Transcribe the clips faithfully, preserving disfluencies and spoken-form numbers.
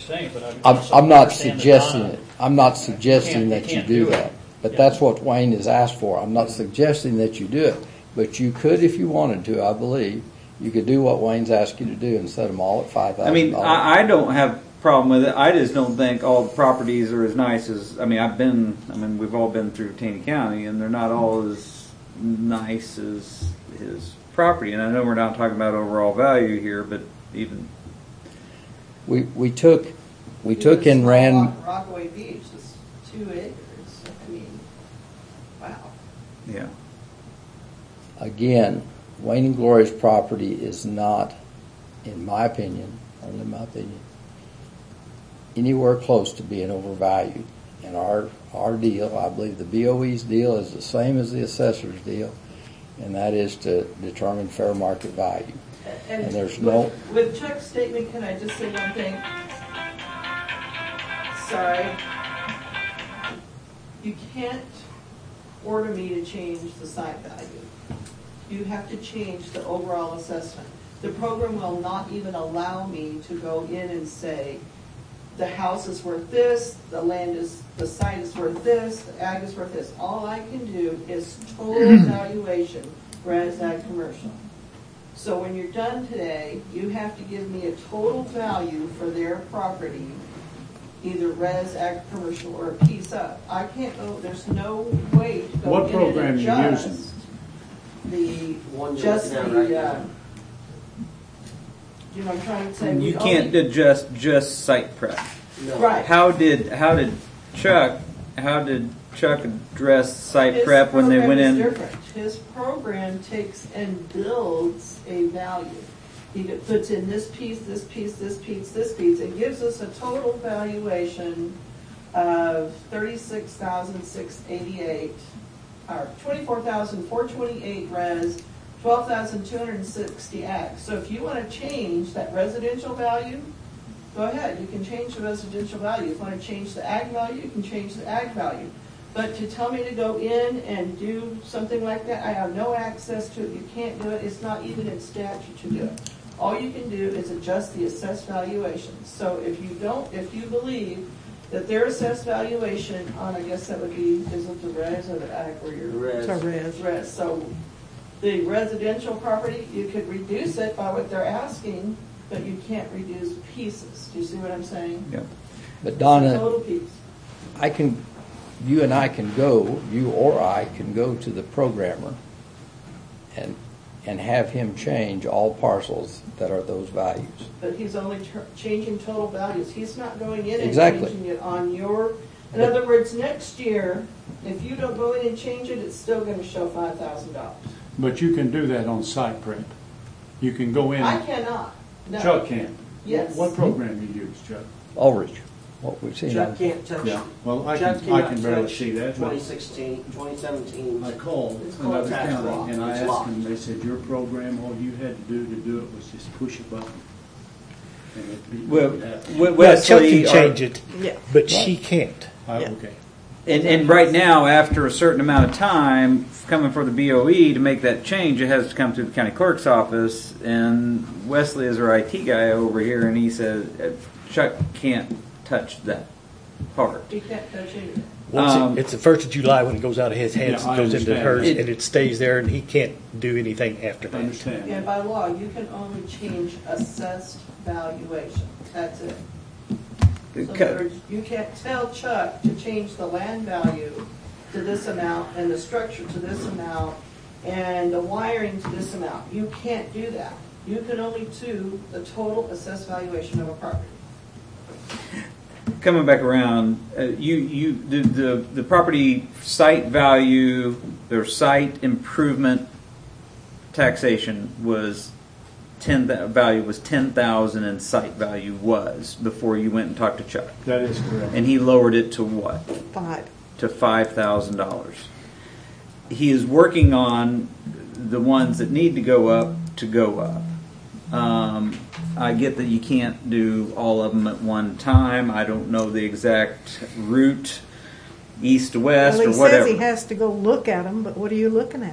saying, but I'm, I'm, just I'm not understand suggesting that it. I'm not suggesting You can't- that you you can't do do it. that. But Yeah. that's what Wayne has asked for. I'm not suggesting that you do it. But you could, if you wanted to, I believe, you could do what Wayne's asked you to do and set them all at five I thousand mean, dollars. I, I don't have a problem with it. I just don't think all the properties are as nice as, I mean, I've been, I mean, we've all been through Taney County, and they're not all as nice as his property. And I know we're not talking about overall value here, but even... We, we took, we Even took a and small ran, lot, Rockaway Beach is two acres. I mean, wow. Yeah. again, Wayne and Gloria's property is not, in my opinion, only my opinion, anywhere close to being overvalued. And our, our deal, I believe the B O E's deal is the same as the assessor's deal, and that is to determine fair market value. And, And there's with, no- With Chuck's statement, can I just say one thing? Sorry. You can't order me to change the site value. You have to change the overall assessment. The program will not even allow me to go in and say, the house is worth this, the land is, the site is worth this, the ag is worth this. All I can do is total valuation, res ag commercial. So when you're done today, you have to give me a total value for their property, either res ag commercial or a piece up. I can't go, there's no way to go What in program and you adjust using? the, One you're just looking at the, right uh, now. you know, I'm trying to say. You we can't only- adjust just site prep. No. Right. How did how did Chuck how did Chuck address site His prep when they program went is in? different. His program takes and builds a value. He puts in this piece, this piece, this piece, this piece. It gives us a total valuation of thirty-six thousand six eighty-eight, or twenty-four thousand four twenty-eight res, twelve thousand two hundred sixty ag. So if you want to change that residential value, go ahead. You can change the residential value. If you want to change the ag value, you can change the ag value. But to tell me to go in and do something like that, I have no access to it. You can't do it. It's not even in statute to do it. All you can do is adjust the assessed valuation. So if you don't, if you believe that their assessed valuation on, I guess that would be, is it the res or the ag where you're? Res. It's a res. Res. So the residential property, you could reduce it by what they're asking, but you can't reduce pieces. Do you see what I'm saying? Yeah. But It's a Donna, total piece. I can, you and I can go, you or I can go to the programmer and, and have him change all parcels that are those values. But he's only ter- changing total values. He's not going in and Exactly. changing it on your, in other words, next year, if you don't go in and change it, it's still going to show five thousand dollars. But you can do that on site prep. You can go in. I cannot. No. Chuck can. Yes. What program you use, Chuck? Ulrich, what we've seen. Chuck on- can't touch. Yeah. Well, I Chuck can, I cannot can barely touch see that. but twenty sixteen, twenty seventeen. I called It's called another tax law. county and I It's asked locked. them, they said, your program, all you had to do to do it was just push a button. And it beat Well, it out. we- Well, Chuck Wesley, can are- change it, Yeah. but she can't. Oh, yeah. okay. And, and right now, after a certain amount of time coming for the B O E to make that change, it has to come to the county clerk's office. And Wesley is our I T guy over here, and he says uh, Chuck can't touch that part. He can't touch anything. Once Um, it, it's the first of July when it goes out of his hands Yeah, I and goes into understand. hers, It- and it stays there, and he can't do anything after I that. understand. And by law, you can only change assessed valuation. That's it. So in other words, you can't tell Chuck to change the land value to this amount and the structure to this amount and the wiring to this amount. You can't do that. You can only do the total assessed valuation of a property. Coming back around, uh, you you the, the the property site value, their site improvement taxation was ten value was ten thousand, and site value was before you went and talked to Chuck, That is correct. and he lowered it to what? Five. To five thousand dollars. He is working on the ones that need to go up to go up. Um, I get that you can't do all of them at one time. I don't know the exact route, east to west Well, or he whatever. says he has to go look at them, but what are you looking at?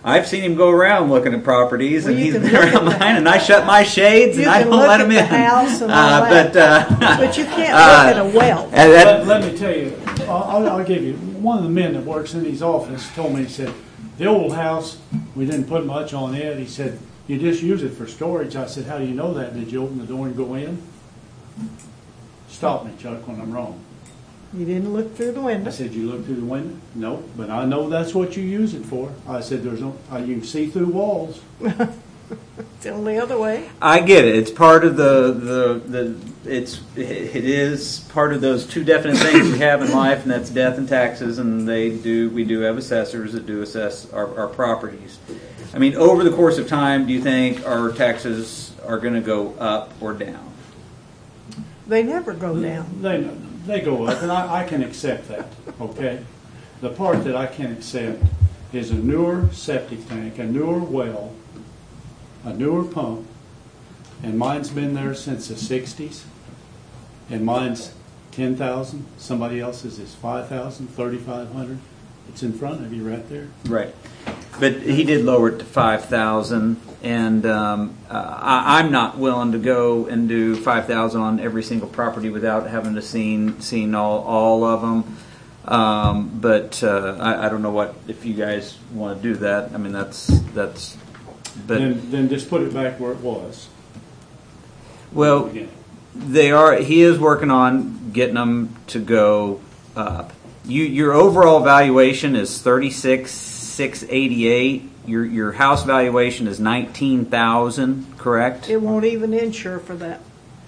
I've seen him go around looking at properties, Well, and you he's can been look at around the- mine, and I shut my shades, You and I can don't look let at him the in. house and all Uh, that. But, uh, But you can't Uh, look at a well. and that- Let, let me tell you, I'll, I'll- I'll give you, one of the men that works in his office told me, he said, the old house, we didn't put much on it. He said, you just use it for storage. I said, how do you know that? Did you open the door and go in? Stop me, Chuck, when I'm wrong. You didn't look through the I window. said, you look through the window? No, but I know that's what you use it for. I said, there's no, uh, you can see through walls. It's the only other way. I get it. It's part of the, the, the it's it is part of those two definite things we have in life, and that's death and taxes. And they do we do have assessors that do assess our, our properties. I mean, over the course of time, do you think our taxes are going to go up or down? They never go down. They, they go up, and I, I can accept that, okay? The part that I can accept is a newer septic tank, a newer well, a newer pump, and mine's been there since the sixties, and mine's ten thousand, somebody else's is five thousand, thirty-five hundred. It's in front of you right there. Right. But he did lower it to five thousand, and um, uh, I, I'm not willing to go and do five thousand on every single property without having to seen seen all all of them. Um, but uh, I, I don't know what if you guys want to do that. I mean, that's that's. But Then, then just put it back where it was. well, Again. they are. He is working on getting them to go up. You your overall valuation is thirty six six eighty eight. Your your house valuation is nineteen thousand. Correct. It won't even insure for that.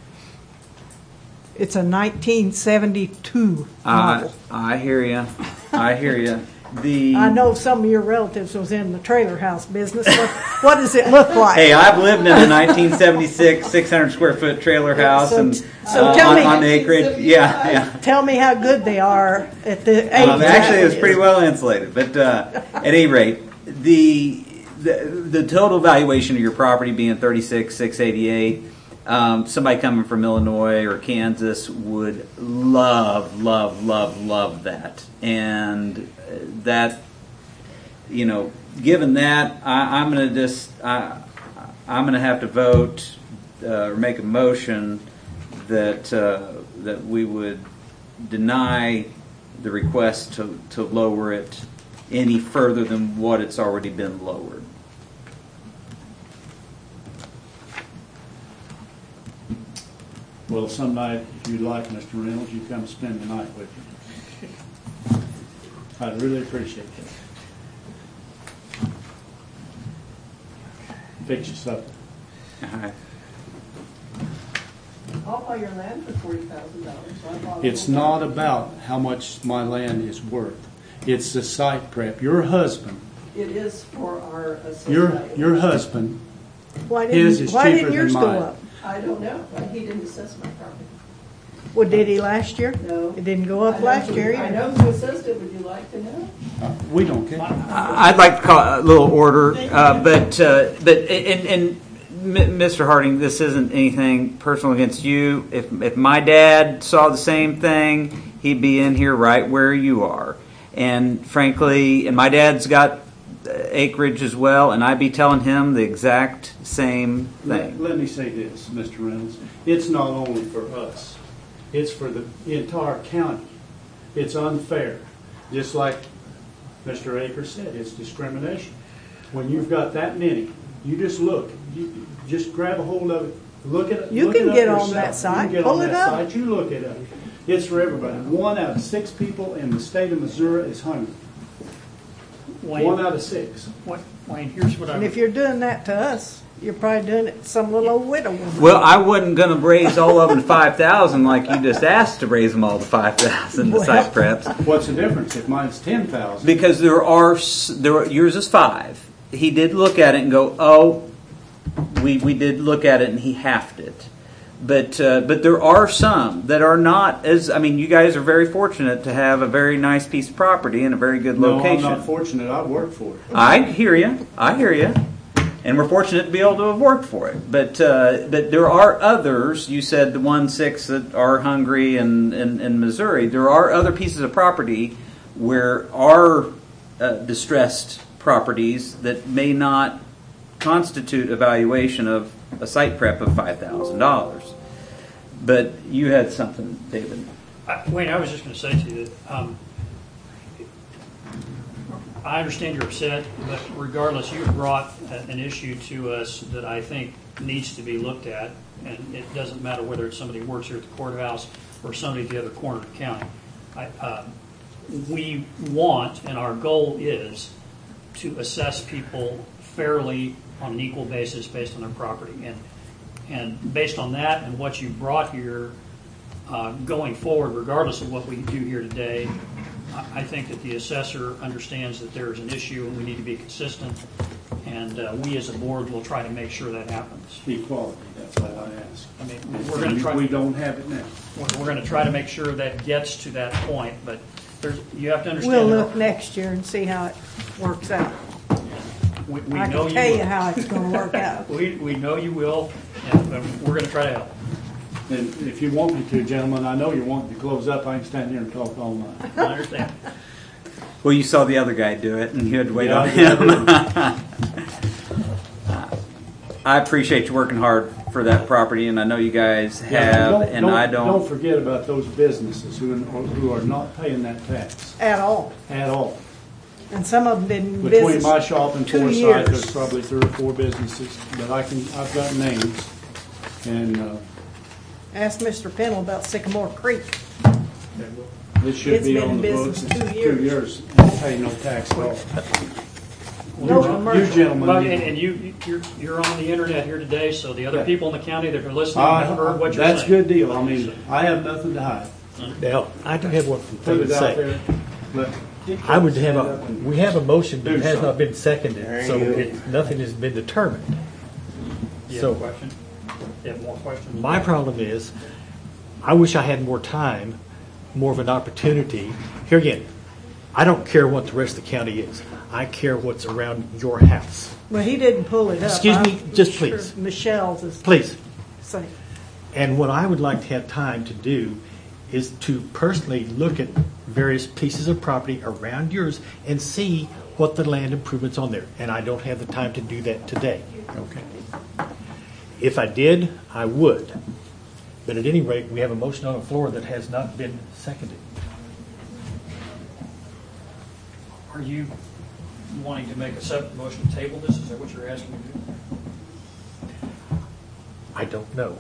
It's a nineteen seventy-two I model. I hear you. I hear you. The I know some of your relatives was in the trailer house business. What, what does it look like? Hey, I've lived in a nineteen seventy-six six hundred square foot trailer house So- and so uh, tell on, me- on acreage. Yeah, yeah. Tell me how good they are at the age. Um, that actually, it was is. pretty well insulated. But uh, at any rate, the, the the total valuation of your property being thirty six six eighty eight. Um, somebody coming from Illinois or Kansas would love, love, love, love that, and that, you know, given that, I, I'm going to just, I, I'm going to have to vote uh, or make a motion that uh, that we would deny the request to, to lower it any further than what it's already been lowered. Well, some night, if you'd like, Mister Reynolds, you come spend the night with me. I'd really appreciate that. Fix you supper. Uh, I'll buy your land for forty thousand dollars. It's not about how much my land is worth. It's the site prep. Your husband, It is for our assessment. your your husband, Why his didn't, is why cheaper didn't yours than go mine. up? I don't know, but he didn't assess my property. Well, did he last year? No. It didn't go I up know last who- year I either. know who assessed it, would you like to know? uh, we don't care. I'd like to call a little order, uh, but uh, but and, and M- Mister Harding, this isn't anything personal against you. If if my dad saw the same thing, he'd be in here right where you are. And frankly, and my dad's got acreage as well, and I'd be telling him the exact same Let, thing. let me say this, Mister Reynolds. It's not only for us. It's for the entire county. It's unfair. Just like Mister Akers said, it's discrimination. When you've got that many, you just look. You just grab a hold of it. Look at it. You look can it up get on yourself. that You site. can get Pull on it that up. site. You look it up. It's for everybody. One out of six people in the state of Missouri is hungry. One Wayne, out of six. Wayne, Wayne, here's what I And would if you're doing that to us, you're probably doing it to some little old widow woman. Well, I wasn't going to raise all of them to five thousand like you just asked to raise them all to five thousand. The site preps. What's the difference if mine's ten thousand? Because there are s- there are, yours is five. He did look at it and go, oh, we we did look at it and he halved it. But uh, but there are some that are not as I mean you guys are very fortunate to have a very nice piece of property in a very good No, I'm location. not fortunate. I work for it. I hear you. I hear you. And we're fortunate to be able to have worked for it. But uh, but there are others. You said the one six that are hungry in, in, in Missouri. There are other pieces of property where our uh, distressed properties that may not constitute a valuation of a site prep of five thousand dollars. But you had something, David. I- Wayne, I was just going to say to you that um, I understand you're upset, but regardless, you brought a- an issue to us that I think needs to be looked at, and it doesn't matter whether it's somebody who works here at the courthouse or somebody at the other corner of the county. I, uh, we want, and our goal is, to assess people fairly on an equal basis based on their property. And and based on that and what you brought here, uh, going forward, regardless of what we do here today, I I think that the assessor understands that there is an issue and we need to be consistent. And uh, we as a board will try to make sure that happens. Equality, that's all I ask. I mean, we're going to try. We don't have it now. We're going to try to make sure that gets to that point, but there's, you have to understand. We'll that look next year and see how it works out. We, we I know can you tell will. you how it's going to work out. We, we know you will, and and we're going to try to help. And if you want me to, gentlemen, I know you want me to close up, I can stand here and talk all night. I understand. Well, you saw the other guy do it, and you had to wait Yeah, on I him. I appreciate you working hard for that property, and I know you guys Yeah, have, don't- and I Don't don't. forget about those businesses who, who are not paying that tax At all. at all. And some of them been in Between business my shop and two Forsyth, years. there's probably three or four businesses, but I can, I've got names. And, uh, Ask Mister Pennell about Sycamore Creek. this should It's be been on in the books. business It's two two years. years and pay no tax at all. No You- commercial. You gentlemen. Well, need- and, and you, you're, you're on the internet here today, so the other Yeah. people in the county that are listening I- have heard what you're That's a saying. good deal. I mean, I have nothing to hide. Now, I do have one thing Put to it out say. there. But I would have a, we have a motion that Do has so. not been seconded, so it, nothing has been determined. You have So- a question? You have more questions? My problem is, I wish I had more time, more of an opportunity. Here again, I don't care what the rest of the county is. I care what's around your house. Well, he didn't pull it up. Excuse me, I'm just sure please. Michelle's is Please. saying. And what I would like to have time to do is to personally look at various pieces of property around yours and see what the land improvements on there. And I don't have the time to do that today. Okay. If I did, I would. But at any rate, we have a motion on the floor that has not been seconded. Are you wanting to make a separate motion to table this? Is that what you're asking me to do? I don't know.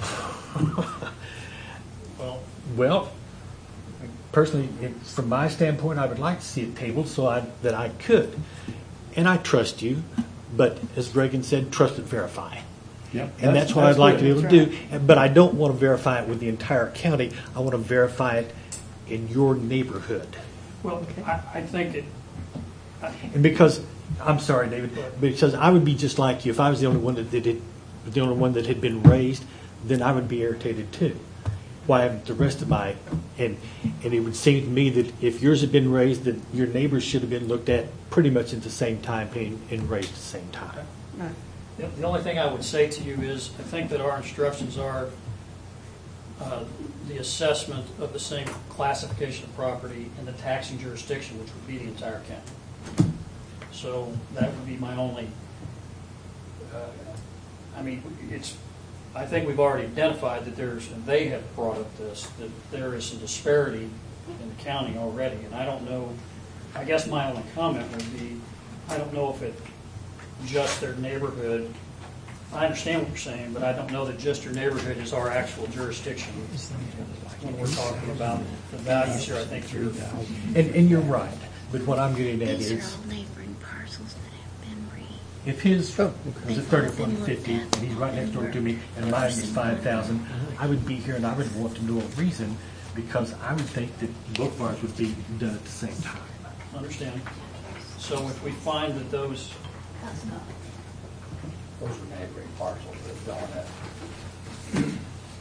Well, Well, personally, it- from my standpoint, I would like to see it tabled so I, that I could. And I trust you, but as Reagan said, trust but verify. Yep. And that's what I'd like to be able to good. do. But I don't want to verify it with the entire county. I want to verify it in your neighborhood. well, I, I think it, And because, I'm sorry, David, because I would be just like you. If I was the only one that did it, the only one that had been raised, then I would be irritated too. Why haven't the rest of my, and, and it would seem to me that if yours had been raised, that your neighbors should have been looked at pretty much at the same time and, and raised at the same time. The the only thing I would say to you is, I think that our instructions are uh, the assessment of the same classification of property in the taxing jurisdiction, which would be the entire county. So that would be my only, uh, I mean, it's, I think we've already identified that there's, and they have brought up this, that there is some disparity in the county already, and I don't know, I guess my only comment would be, I don't know if it just their neighborhood. I understand what you're saying, but I don't know that just your neighborhood is our actual jurisdiction. When we're talking about the values here, I think you're, And, and you're right. But what I'm getting at These are is, all neighboring parcels that have been re. if his was at thirty-one fifty, and he's right next door to me, and mine is five thousand, I would be here and I would want to know a reason, because I would think that both of ours would be done at the same time. understand. So if we find that those, Those are neighboring parcels that don't have.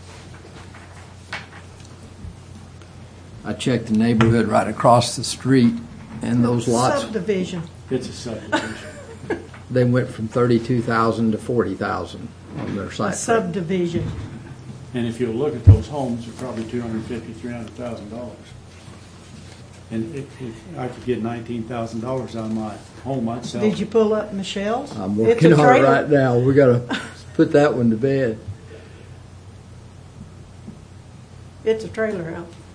I checked the neighborhood right across the street, and those lots, Subdivision. It's a subdivision. they went from thirty-two thousand to forty thousand on their A site. subdivision. And if you'll look at those homes, they're probably two hundred fifty, three hundred thousand dollars. And if, if I could get nineteen thousand dollars out of my home, I'd sell it. Did you pull up Michelle's? I'm It's a working on it trailer. right now. We gotta put that one to bed. It's a trailer house.